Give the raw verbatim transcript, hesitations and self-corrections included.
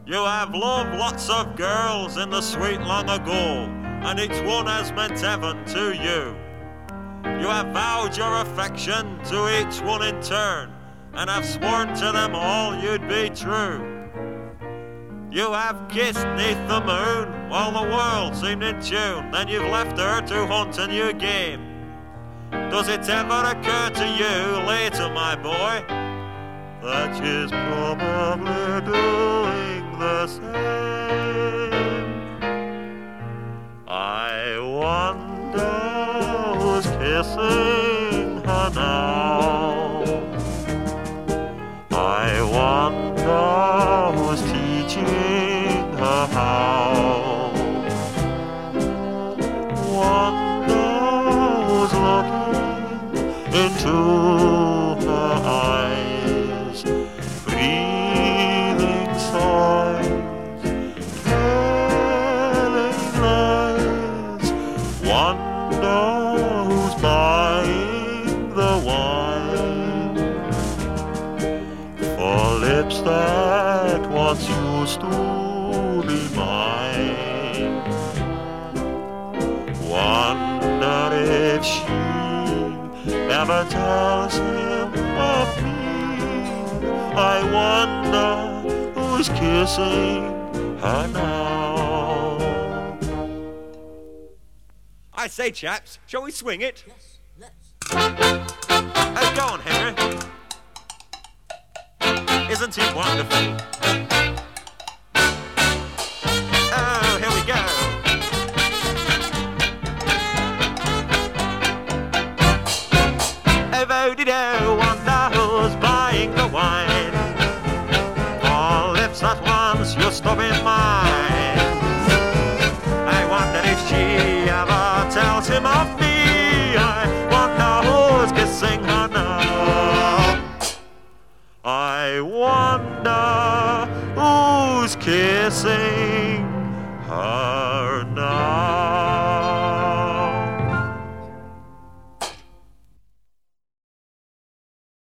You have loved lots of girls in the sweet long ago, and each one has meant heaven to you. You have vowed your affection to each one in turn, and have sworn to them all you'd be true. You have kissed neath the moon while the world seemed in tune, then you've left her to hunt a new game. Does it ever occur to you later, my boy, that she's probably doing the same? I wonder who's kissing her now. I wonder who's teaching her how. Wonder who's looking into her eyes, breathing sighs, telling lies. Wonder who's buying the wine for lips that once used to be mine. Wonder if she ever tells him of me. I wonder who's kissing her now. I say, chaps, shall we swing it? Yes, let's. Oh, go on, Henry. Isn't he wonderful? Oh, here we go. Oh, wonder who's buying the wine for lips that once used to be mine. I wonder if she ever tells him of me. I wonder who's kissing her now. I wonder who's kissing her now.